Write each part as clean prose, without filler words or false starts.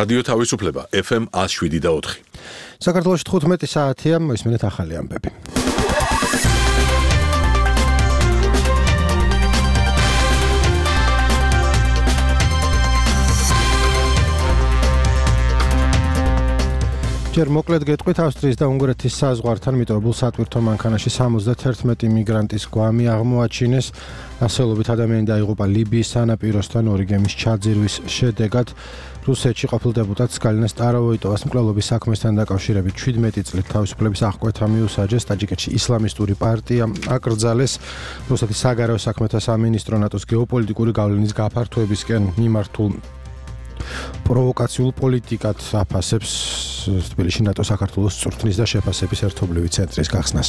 რადიო თავისუფლება FM 107.4. საქართველოში 15 საათია, მოისმენთ ახალი ამბები. ჯერ მოკლედ გეტყვით, ავსტრიის და უნგრეთის საზღვართან მიტოვებულ სატვირთო მანქანაში 71 მიგრანტის გვამი აღმოაჩინეს. ასეულობით ადამიანი დაიღუპა ლიბიის სანაპიროსთან ორი გემის ჩაძირვის შედეგად. რუსეთში ყოფილ დეპუტატს გალინა სტაროვოიტოვას მკვლელობის საქმესთან დაკავშირებით 17 წლით თავისუფლების აღკვეთა მიუსაჯეს. ტაჯიკეთში ისლამისტური პარტია აკრძალეს. რუსეთის საგარეო საქმეთა სამინისტრო ნატოს გეოპოლიტიკური გავლენის გაფართოებისკენ მიმართულ პროვოკაციულ პოლიტიკად აფასებს თბილისში ნატო საქართველოს წვრთნის და შეფასების ერთობლივი ცენტრის გახსნას.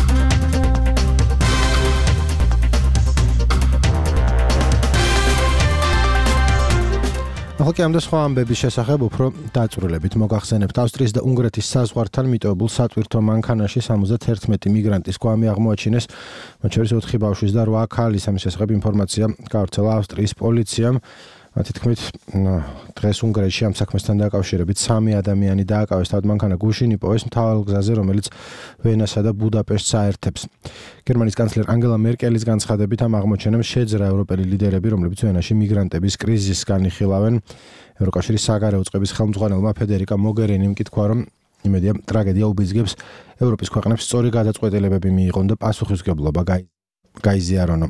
ახლა კი ამ და სხვა ამბების შესახებ უფრო დაწვრილებით მოგახსენებთ. ავსტრიის და უნგრეთის საზღვართან მიტოვებულ სატვირთო მანქანაში 71 მიგრანტის გვამი აღმოაჩინეს. მათ შორის 4 ბავშვის და 8 ქალის. ამის შესახებ ინფორმაცია გავრცელა ავსტრიის პოლიციამ. მათი თქმით, დღეს უნგრეთში ამ საქმესთან დაკავშირებით 3 ადამიანი დააკავეს. თავად მანქანა გუშინ იპოვეს მთავარ გზაზე, რომელიც ვენასა და ბუდაპეშტს აერთებს. გერმანიის კანცლერ ანგელა მერკელის განცხადებით ამ აღმოჩენამ შეძრა ევროპელი ლიდერები, რომლებიც ვენაში მიგრანტების კრიზისს განიხილავენ. ევროკავშირის საგარეო წყების ხელმძღვანელმა ფედერიკა მოგერინიმ კი თქვა, რომ იმედია ტრაგედია უბიძგებს ევროპის ქვეყნებს სწორი გადაწყვეტილებები მიიღონ და პასუხისმგებლობა გაიზიარონ.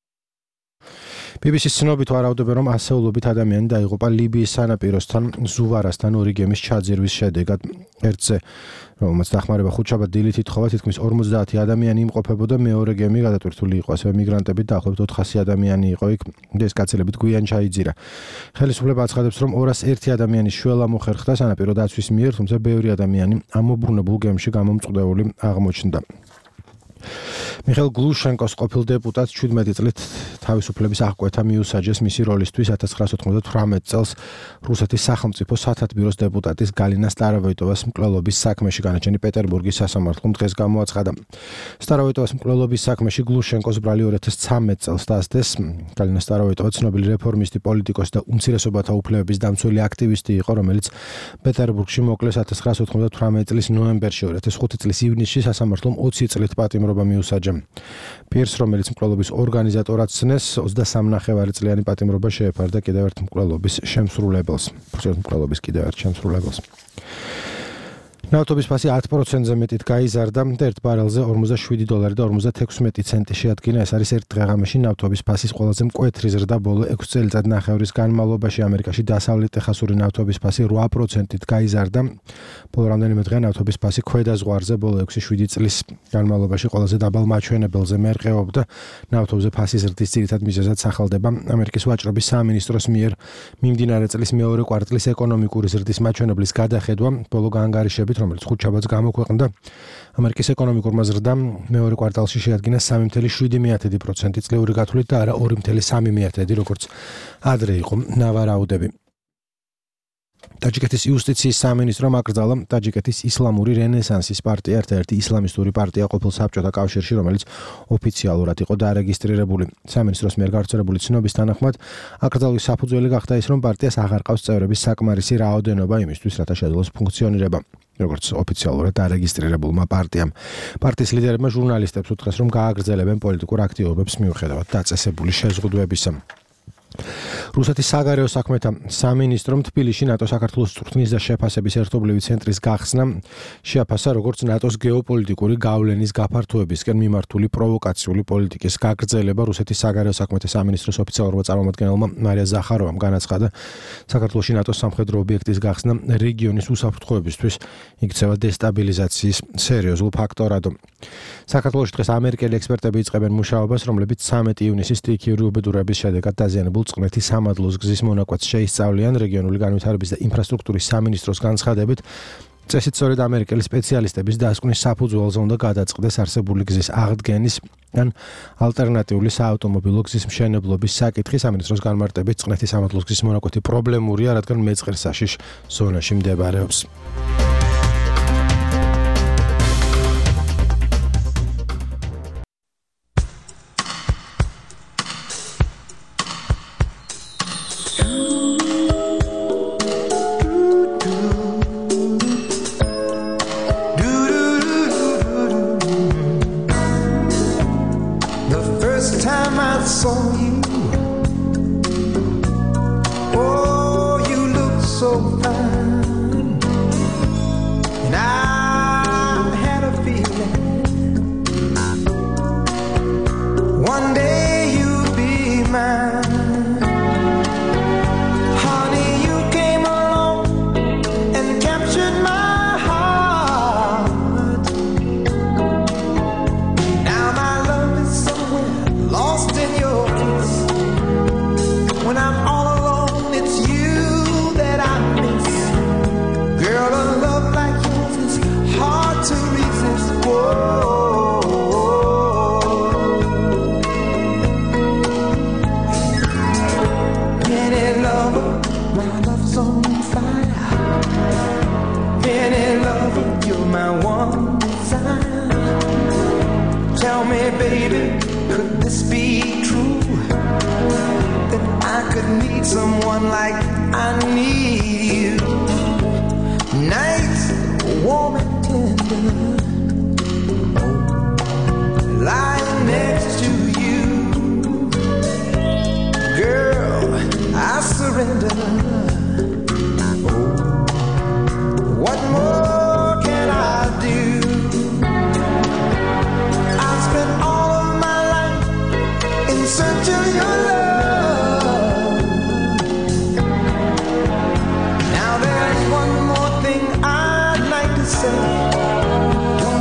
BBC-ს ცნობით ვარაუდობენ, რომ ასეულობით ადამიანი დაიღუპა ლიბიის სანაპიროსთან ზუვარასთან ორი გემის ჩაძირვის შედეგად. ერთზე, რომელმაც დახმარება ხუთშაბათ დილით ითხოვა, თითქმის 50 ადამიანი იმყოფებოდა, მეორე გემი გადატვირთული იყო, ასევე მიგრანტებით დაახლოებით 400 ადამიანი იყო იქ, ეს გაცილებით გვიან ჩაიძირა. ხელისუფლება აცხადებს, რომ 201 ადამიანის შველა მოხერხდა სანაპირო დაცვის მიერ, თუმცა ბევრი ადამიანი ამ მობრუნებულ გემში გამომწყვდეული აღმოჩნდა. მიხეილ გლუშენკოს ყოფილ დეპუტატს 17 წლით თავისუფლების აღკვეთა მიუსაჯეს მისი როლისთვის 1998 წელს რუსეთის სახელმწიფო სათათბიროს დეპუტატის გალინა სტაროვოიტოვას მკვლელობის საქმეში განაჩენი პეტერბურგის სასამართლომ დღეს გამოაცხადა. სტაროვოიტოვას მკვლელობის საქმეში გლუშენკოს ბრალი 2013 წელს დასდეს. გალინა სტაროვოიტოვა ცნობილი რეფორმისტი, პოლიტიკოსი და უმცირესობათა უფლებების დამცველი აქტივისტი იყო, რომელიც პეტერბურგში მოკლეს 1998 წლის ნოემბერში. 2005 წლის ივნისში სასამართლომ 20 წლით პატიმრობა მიუსაჯა. პირს, რომელიც მკვლელობის ორგანიზატორად ცნეს, 23 წლიანი პატიმრობა შეეფარდა კიდევ ერთ მკვლელობის შემსრულებელს. მკვლელობის კიდევ ერთ შემსრულებელს. ნავთობის ფასი 10%-ზე მეტით გაიზარდა და ერთ ბარელზე $47.56 შეადგინა. ეს არის ერთ დღე-ღამეში ნავთობის ფასის ყველაზე მკვეთრი ზრდა ბოლო 6 წელიწად-ნახევრის განმავლობაში. ამერიკაში დასავლეთ ტეხასური ნავთობის ფასი 8%-ით გაიზარდა. ბოლო რამდენიმე დღე ნავთობის ფასი ქვედა ზღვარზე ბოლო 6-7 წლის განმავლობაში ყველაზე დაბალ მაჩვენებელზე მერყეობდა. ნავთობზე ფასის ზრდის ძირითად მიზეზად სახელდება ამერიკის ვაჭრობის სამინისტროს მიერ მიმდინარე წლის მეორე კვარტლის ეკონომიკური ზრდის მაჩვენებლის გადახედვა. ბოლო გაანგარიშებით, რომელიც ხუთშაბათს გამოქვეყნდა, ამერიკის ეკონომიკურმა ზრდამ მეორე კვარტალში შეადგინა 3.7%, წლიური გათვლით და არა 2.3%, როგორც ადრე იყო ნავარაუდები. ტაჯიკეთის იუსტიციის სამინისტრომ აკრძალა ტაჯიკეთის ისლამური რენესანსის პარტია, ერთ-ერთი ისლამისტური პარტია ყოფილ საბჭოთა კავშირში, რომელიც ოფიციალურად იყო დარეგისტრირებული. სამინისტროს მიერ გავრცელებული ცნობის თანახმად, აკრძალვის საფუძველი გახდა ის, რომ პარტიას აღარ ყავს წევრების საკმარისი რაოდენობა იმისთვის, რათა შეძლოს ფუნქციონირება. როგორც ოფიციალურად დარეგისტრირებულმა პარტიამ. პარტიის ლიდერებმა ჟურნალისტებს უთხრეს, რომ გააგრძელებენ პოლიტიკურ აქტივობებს მიუხედავად დაწესებული შეზღუდვებისა. რუსეთის საგარეო საქმეთა სამინისტრომ თბილისში ნატო საქართველოს წვრთნის და შეფასების ერთობლივი ცენტრის გახსნა შეაფასა, როგორც ნატოს გეოპოლიტიკური გავლენის გაფართოებისკენ მიმართული პროვოკაციული პოლიტიკის გაგრძელება. რუსეთის საგარეო საქმეთა სამინისტროს ოფიციალურმა წარმომადგენელმა მარია ზახაროვამ განაცხადა, საქართველოში ნატოს სამხედრო ობიექტის გახსნა რეგიონის უსაფრთხოებისთვის იქცევა დესტაბილიზაციის სერიოზულ ფაქტორად. საქართველოში დღეს ამერიკელი ექსპერტები იწყებენ მუშაობას, რომლებიც 13 ივნისის სტიქიური უბედურების შედეგად დაზიანებულ წყნეთის სამადლოს გზის მონაკვეთს შეისწავლიან. რეგიონული განვითარების და ინფრასტრუქტურის სამინისტროს განცხადებით, წესით სწორედ ამერიკელი სპეციალისტების დასკვნის საფუძველზე უნდა გადაწყდეს არსებული გზის აღდგენის ან ალტერნატიული საავტომობილო გზის მშენებლობის საკითხი. სამინისტროს განმარტებით, წყნეთის სამადლოს გზის მონაკვეთი პრობლემურია, რადგან მეწყერსაშიშ ზონაში მდებარეობს. time I saw you, oh, you looked so fine, and I had a feeling one day you'd be mine. Honey, you came along and captured my heart. Now my love is somewhere lost in your kiss. When I'm all alone, it's you that I miss. Girl, a love like yours is hard to resist. Whoa. Any lover, my love's on fire. Any lover, you're my one desire. Tell me, baby, could this be true? That I could need someone like I need you. Nights warm and tender, lying next to you. Girl, I surrender. What more can I do? I spent all of my life in search of your love. Now there's one more thing I'd like to say.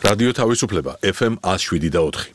რადიო თავისუფლება FM 107.4.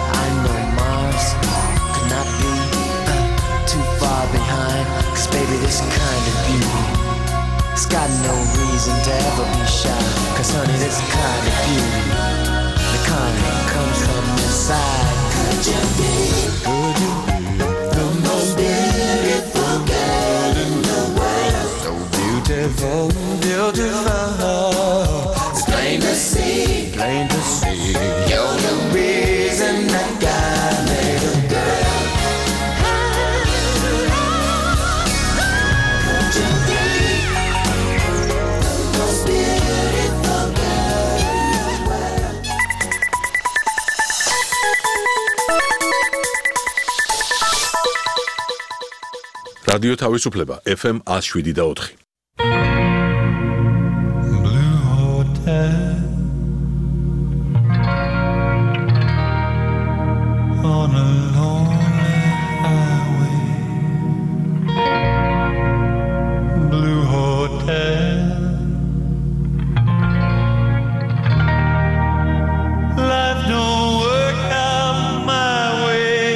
I know Mars could not be too far behind. 'Cause baby, this kind of beauty, it's got no reason to ever be shy. 'Cause honey, this kind of beauty, the kind that comes from inside. Could you be the most beautiful girl in the world? So beautiful, beautiful. It's plain to see, plain to see. You're the reason that God made a girl. Could you be the most beautiful girl in the world? რადიო თავისუფლება FM 107.4. Blue Hotel on a lonely highway. Blue Hotel. Life don't work out my way.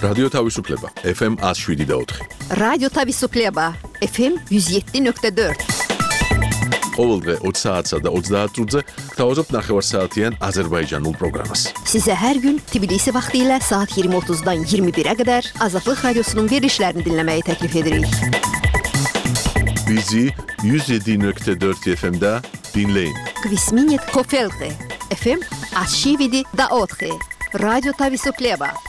რადიო თავისუფლება FM 107.4. რადიო თავისუფლება FM 107.4. ყოველდღე 20 საათსა და 30 წუთზე გთავაზობთ ნახევარსაათიან აზერბაიჯანულ პროგრამას. Size her gün Tbilisi vaxtilə saat 20:30-dan 21-ə qədər Azadlıq Radiosunun verilişlərini dinləməyi təklif edirik. Bizi 107.4 FM-də dinləyin. Kvisminit Kofelte FM 107.4. Radyo Tavisufleba